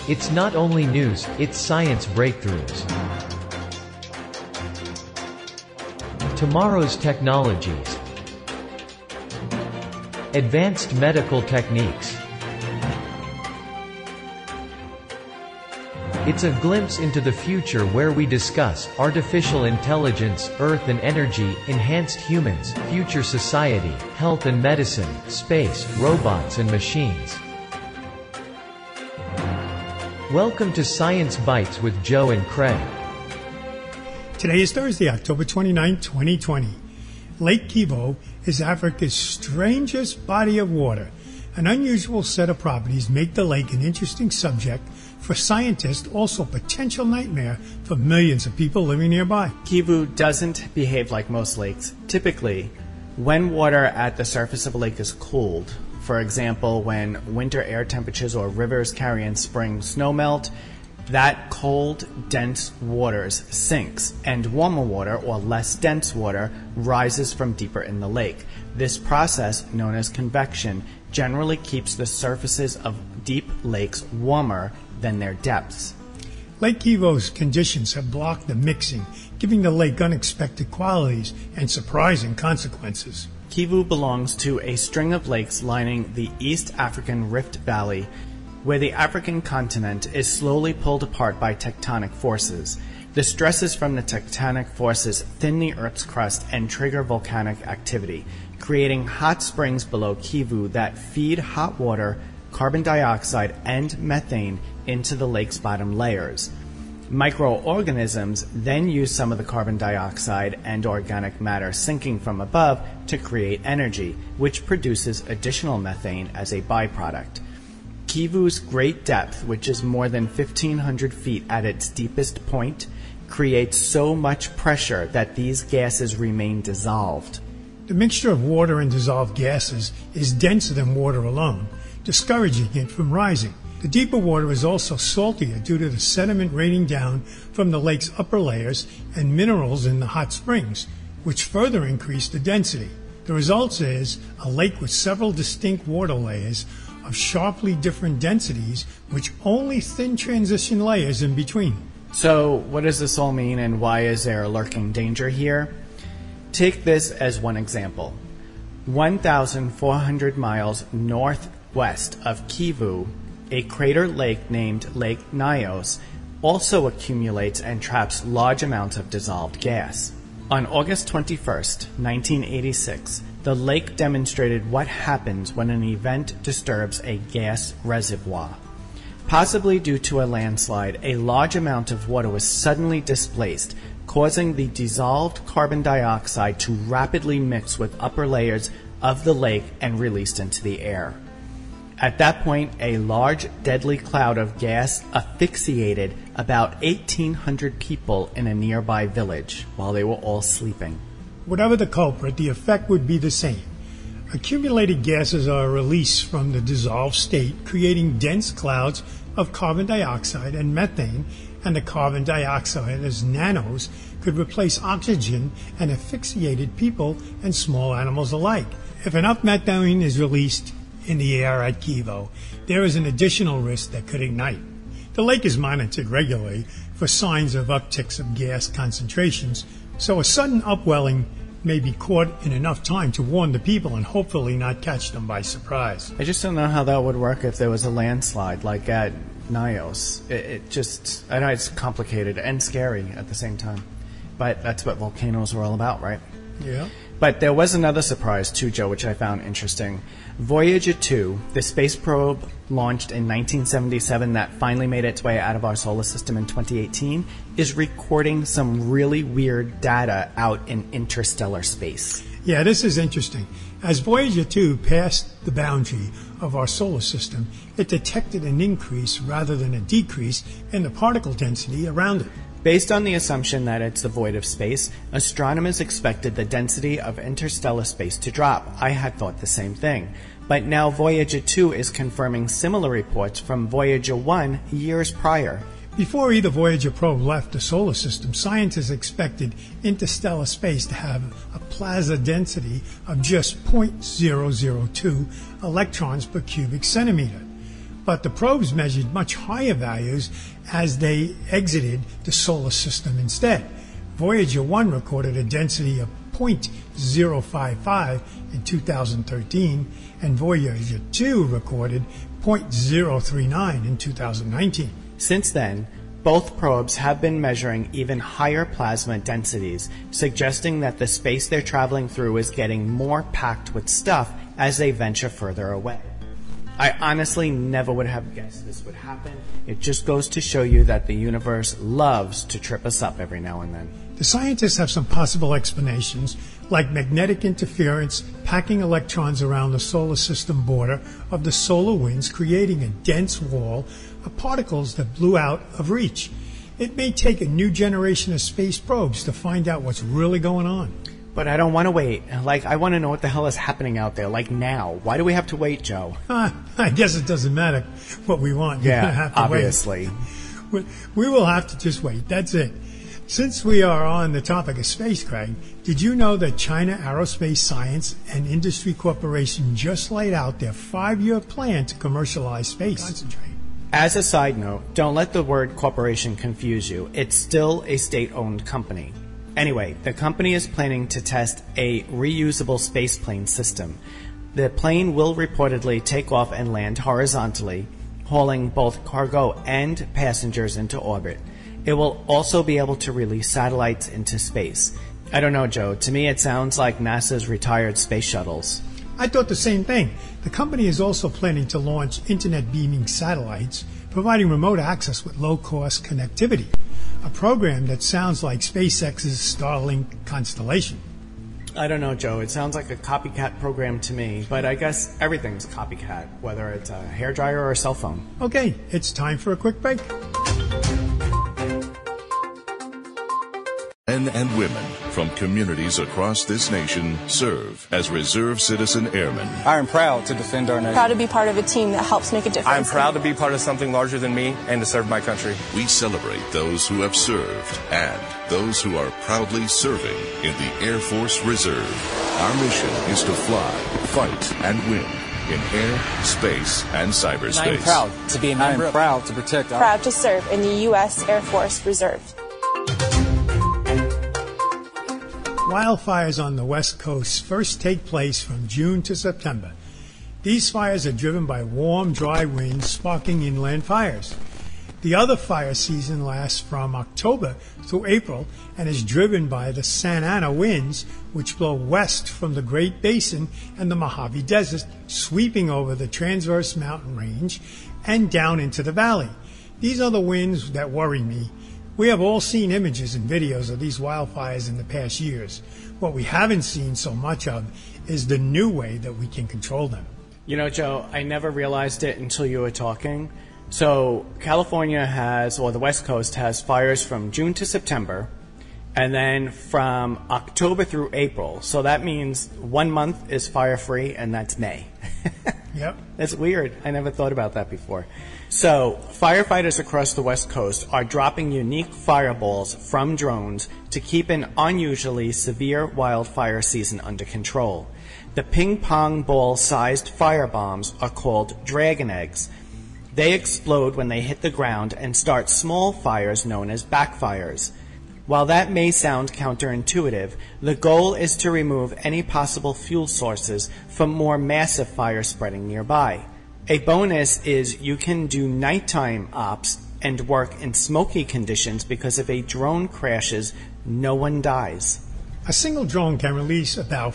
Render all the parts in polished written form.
It's not only news, it's science breakthroughs. Tomorrow's technologies. Advanced medical techniques. It's a glimpse into the future where we discuss artificial intelligence, earth and energy, enhanced humans, future society, health and medicine, space, robots and machines. Welcome to Science Bites with Joe and Craig. Today is Thursday, October 29, 2020. Lake Kivu is Africa's strangest body of water. An unusual set of properties make the lake an interesting subject for scientists, also a potential nightmare for millions of people living nearby. Kivu doesn't behave like most lakes. Typically, when water at the surface of a lake is cooled, for example, when winter air temperatures or rivers carry in spring snowmelt, that cold, dense water sinks, and warmer water, or less dense water, rises from deeper in the lake. This process, known as convection, generally keeps the surfaces of deep lakes warmer than their depths. Lake Kivu's conditions have blocked the mixing, giving the lake unexpected qualities and surprising consequences. Kivu belongs to a string of lakes lining the East African Rift Valley, where the African continent is slowly pulled apart by tectonic forces. The stresses from the tectonic forces thin the Earth's crust and trigger volcanic activity, creating hot springs below Kivu that feed hot water, carbon dioxide, and methane into the lake's bottom layers. Microorganisms then use some of the carbon dioxide and organic matter sinking from above to create energy, which produces additional methane as a byproduct. Kivu's great depth, which is more than 1,500 feet at its deepest point, creates so much pressure that these gases remain dissolved. The mixture of water and dissolved gases is denser than water alone, discouraging it from rising. The deeper water is also saltier due to the sediment raining down from the lake's upper layers and minerals in the hot springs, which further increase the density. The result is a lake with several distinct water layers of sharply different densities, which only thin transition layers in between. So, what does this all mean, and why is there a lurking danger here? Take this as one example. 1,400 miles northwest of Kivu, a crater lake named Lake Nyos also accumulates and traps large amounts of dissolved gas. On August 21, 1986, the lake demonstrated what happens when an event disturbs a gas reservoir. Possibly due to a landslide, a large amount of water was suddenly displaced, causing the dissolved carbon dioxide to rapidly mix with upper layers of the lake and released into the air. At that point, a large, deadly cloud of gas asphyxiated about 1,800 people in a nearby village while they were all sleeping. Whatever the culprit, the effect would be the same. Accumulated gases are released from the dissolved state, creating dense clouds of carbon dioxide and methane, and the carbon dioxide as nanos could replace oxygen and asphyxiated people and small animals alike. If enough methane is released in the air at Kivu, there is an additional risk that could ignite. The lake is monitored regularly for signs of upticks of gas concentrations, so a sudden upwelling may be caught in enough time to warn the people and hopefully not catch them by surprise. I just don't know how that would work if there was a landslide like at Nyos. I know it's complicated and scary at the same time, but that's what volcanoes are all about, right? Yeah. But there was another surprise too, Joe, which I found interesting. Voyager 2, the space probe launched in 1977 that finally made its way out of our solar system in 2018, is recording some really weird data out in interstellar space. Yeah, this is interesting. As Voyager 2 passed the boundary of our solar system, it detected an increase rather than a decrease in the particle density around it. Based on the assumption that it's the void of space, astronomers expected the density of interstellar space to drop. I had thought the same thing. But now Voyager 2 is confirming similar reports from Voyager 1 years prior. Before either Voyager probe left the solar system, scientists expected interstellar space to have a plasma density of just 0.002 electrons per cubic centimeter. but the probes measured much higher values as they exited the solar system instead. Voyager 1 recorded a density of 0.055 in 2013, and Voyager 2 recorded 0.039 in 2019. Since then, both probes have been measuring even higher plasma densities, suggesting that the space they're traveling through is getting more packed with stuff as they venture further away. I honestly never would have guessed this would happen. It just goes to show you that the universe loves to trip us up every now and then. The scientists have some possible explanations, like magnetic interference packing electrons around the solar system border of the solar winds, creating a dense wall of particles that blew out of reach. It may take a new generation of space probes to find out what's really going on. But I don't want to wait. I want to know what the hell is happening out there, now. Why do we have to wait, Joe? I guess it doesn't matter what we want. You're gonna have to obviously. Wait. We will have to just wait. That's it. Since we are on the topic of space, Craig, did you know that China Aerospace Science and Industry Corporation just laid out their 5-year plan to commercialize space? Concentrate. As a side note, don't let the word corporation confuse you. It's still a state-owned company. Anyway, the company is planning to test a reusable spaceplane system. The plane will reportedly take off and land horizontally, hauling both cargo and passengers into orbit. It will also be able to release satellites into space. I don't know, Joe. To me, it sounds like NASA's retired space shuttles. I thought the same thing. The company is also planning to launch internet beaming satellites, providing remote access with low-cost connectivity, a program that sounds like SpaceX's Starlink constellation. I don't know, Joe. It sounds like a copycat program to me, but I guess everything's a copycat, whether it's a hairdryer or a cell phone. Okay, it's time for a quick break. Men and women from communities across this nation serve as Reserve Citizen Airmen. I am proud to defend our nation. Proud to be part of a team that helps make a difference. I am proud to be part of something larger than me and to serve my country. We celebrate those who have served and those who are proudly serving in the Air Force Reserve. Our mission is to fly, fight, and win in air, space, and cyberspace. I am proud to be a member. I am proud to protect our... Proud to serve in the U.S. Air Force Reserve. Wildfires on the West Coast first take place from June to September. These fires are driven by warm, dry winds sparking inland fires. The other fire season lasts from October through April and is driven by the Santa Ana winds, which blow west from the Great Basin and the Mojave Desert, sweeping over the transverse mountain range and down into the valley. These are the winds that worry me. We have all seen images and videos of these wildfires in the past years. What we haven't seen so much of is the new way that we can control them. You know, Joe, I never realized it until you were talking. So California has, or the West Coast has fires from June to September, and then from October through April. So that means 1 month is fire-free, and that's May. Yep. That's weird. I never thought about that before. So, firefighters across the West Coast are dropping unique fireballs from drones to keep an unusually severe wildfire season under control. The ping-pong ball-sized firebombs are called dragon eggs. They explode when they hit the ground and start small fires known as backfires. While that may sound counterintuitive, the goal is to remove any possible fuel sources from more massive fire spreading nearby. A bonus is you can do nighttime ops and work in smoky conditions because if a drone crashes, no one dies. A single drone can release about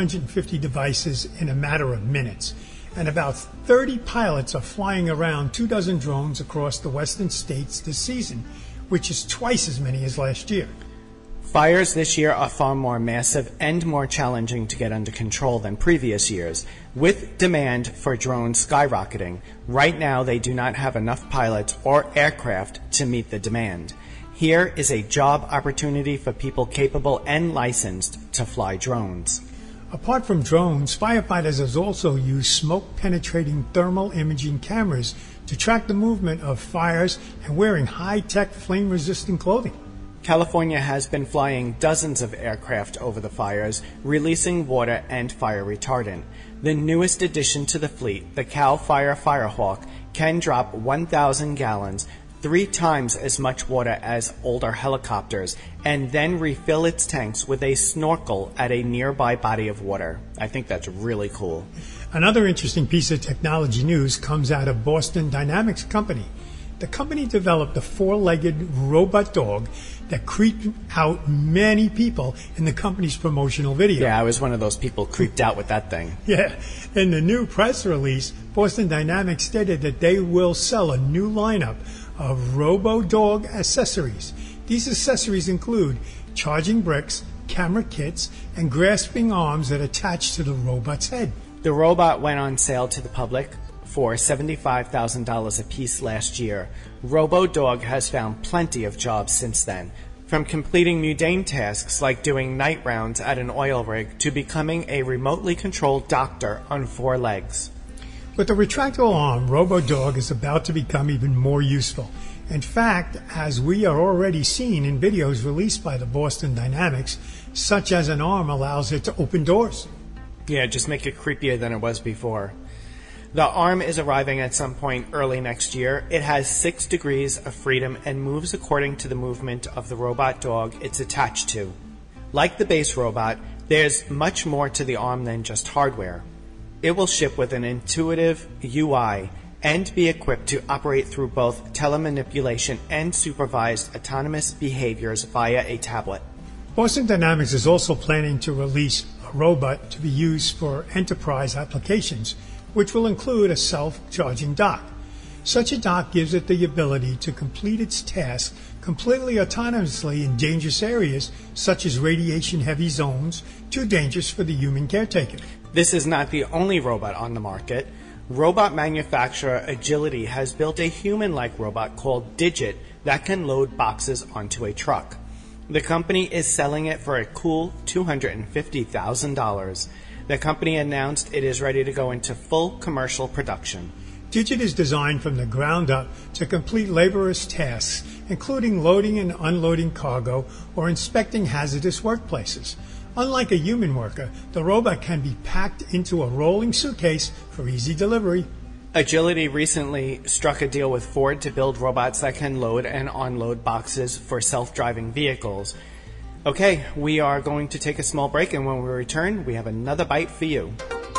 450 devices in a matter of minutes, and about 30 pilots are flying around 24 drones across the western states this season, which is twice as many as last year. Fires this year are far more massive and more challenging to get under control than previous years, with demand for drones skyrocketing. Right now, they do not have enough pilots or aircraft to meet the demand. Here is a job opportunity for people capable and licensed to fly drones. Apart from drones, firefighters have also used smoke-penetrating thermal imaging cameras to track the movement of fires and wearing high-tech flame-resistant clothing. California has been flying dozens of aircraft over the fires, releasing water and fire retardant. The newest addition to the fleet, the CAL FIRE Firehawk, can drop 1,000 gallons, 3 times as much water as older helicopters, and then refill its tanks with a snorkel at a nearby body of water. I think that's really cool. Another interesting piece of technology news comes out of Boston Dynamics Company. The company developed a 4-legged robot dog that creeped out many people in the company's promotional video. Yeah, I was one of those people creeped out with that thing. Yeah. In the new press release, Boston Dynamics stated that they will sell a new lineup of robo-dog accessories. These accessories include charging bricks, camera kits, and grasping arms that attach to the robot's head. The robot went on sale to the public for $75,000 a piece last year. RoboDog has found plenty of jobs since then, from completing mundane tasks like doing night rounds at an oil rig to becoming a remotely controlled doctor on 4 legs. With the retractable arm, RoboDog is about to become even more useful. In fact, as we are already seeing in videos released by the Boston Dynamics, such as an arm allows it to open doors. Yeah, just make it creepier than it was before. The arm is arriving at some point early next year. It has 6 degrees of freedom and moves according to the movement of the robot dog it's attached to. Like the base robot, there's much more to the arm than just hardware. It will ship with an intuitive UI and be equipped to operate through both telemanipulation and supervised autonomous behaviors via a tablet. Boston Dynamics is also planning to release a robot to be used for enterprise applications, which will include a self-charging dock. Such a dock gives it the ability to complete its tasks completely autonomously in dangerous areas such as radiation-heavy zones, too dangerous for the human caretaker. This is not the only robot on the market. Robot manufacturer Agility has built a human-like robot called Digit that can load boxes onto a truck. The company is selling it for a cool $250,000. The company announced it is ready to go into full commercial production. Digit is designed from the ground up to complete laborious tasks, including loading and unloading cargo or inspecting hazardous workplaces. Unlike a human worker, the robot can be packed into a rolling suitcase for easy delivery. Agility recently struck a deal with Ford to build robots that can load and unload boxes for self-driving vehicles. Okay, we are going to take a small break, and when we return, we have another bite for you.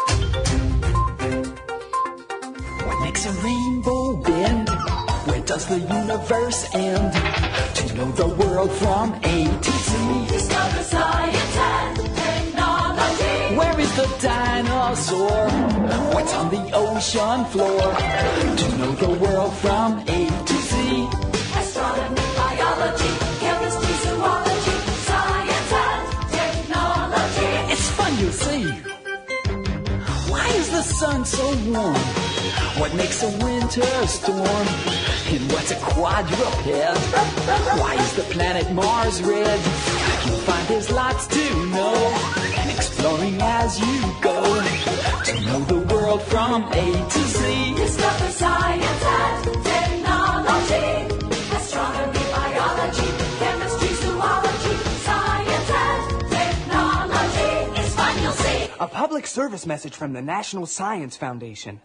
What makes a rainbow bend? Where does the universe end? To know the world from A to Z. Discover science and technology. Where is the dinosaur? What's on the ocean floor? To know the world from A to Z. Astronomy, biology, chemistry, zoology, science and technology. It's fun, you'll see. Why is the sun so warm? What makes a winter storm? And what's a quadruped? Why is the planet Mars red? You'll find there's lots to know, exploring as you go, to know the world from A to Z. Discover science and technology. Astronomy, biology, chemistry, zoology, science and technology. It's fun, you'll see. A public service message from the National Science Foundation.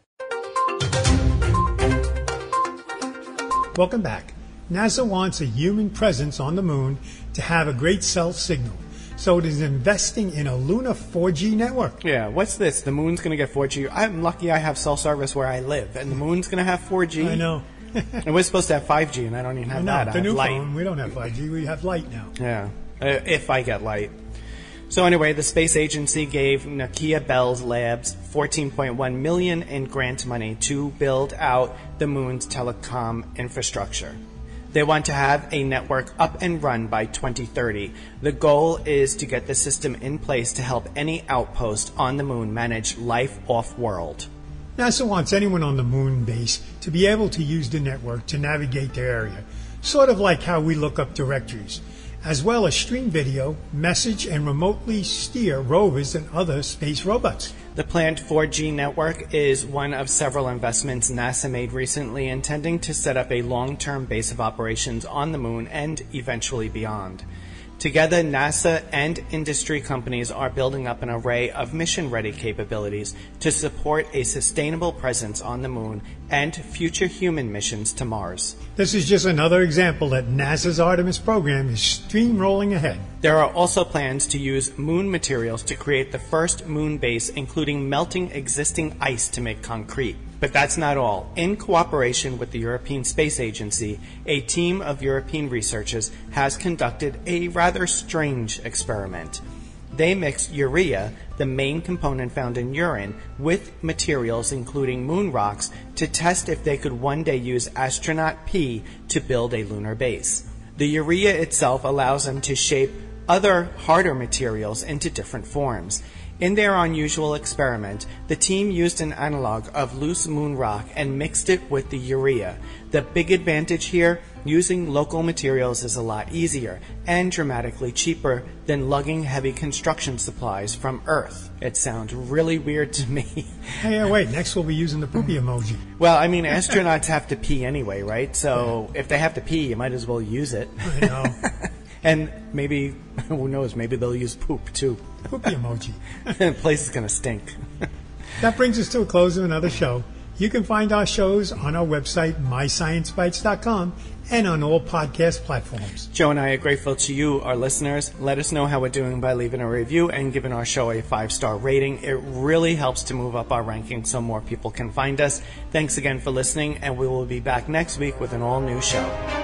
Welcome back. NASA wants a human presence on the moon to have a great cell signal, so it is investing in a lunar 4G network. Yeah, what's this? The moon's going to get 4G. I'm lucky I have cell service where I live, and the moon's going to have 4G. I know. And we're supposed to have 5G, and I don't even have that. The I new have light. phone, we don't have 5G, we have light now. Yeah, if I get light. So anyway, the space agency gave Nokia Bell Labs $14.1 million in grant money to build out the moon's telecom infrastructure. They want to have a network up and run by 2030. The goal is to get the system in place to help any outpost on the moon manage life off-world. NASA wants anyone on the moon base to be able to use the network to navigate their area, sort of like how we look up directories, as well as stream video, message, and remotely steer rovers and other space robots. The planned 4G network is one of several investments NASA made recently, intending to set up a long-term base of operations on the moon and eventually beyond. Together, NASA and industry companies are building up an array of mission-ready capabilities to support a sustainable presence on the Moon and future human missions to Mars. This is just another example that NASA's Artemis program is steamrolling ahead. There are also plans to use moon materials to create the first moon base, including melting existing ice to make concrete. But that's not all. In cooperation with the European Space Agency, a team of European researchers has conducted a rather strange experiment. They mixed urea, the main component found in urine, with materials including moon rocks to test if they could one day use astronaut pee to build a lunar base. The urea itself allows them to shape other harder materials into different forms. In their unusual experiment, the team used an analog of loose moon rock and mixed it with the urea. The big advantage here, using local materials is a lot easier and dramatically cheaper than lugging heavy construction supplies from Earth. It sounds really weird to me. Hey, wait, next we'll be using the poopy emoji. Well, I mean, astronauts have to pee anyway, right? So if they have to pee, you might as well use it. I know. And maybe, who knows, maybe they'll use poop too. Poopy emoji. The place is going to stink. That brings us to a close of another show. You can find our shows on our website, mysciencebites.com, and on all podcast platforms. Joe and I are grateful to you, our listeners. Let us know how we're doing by leaving a review and giving our show a 5-star rating. It really helps to move up our ranking so more people can find us. Thanks again for listening, and we will be back next week with an all-new show.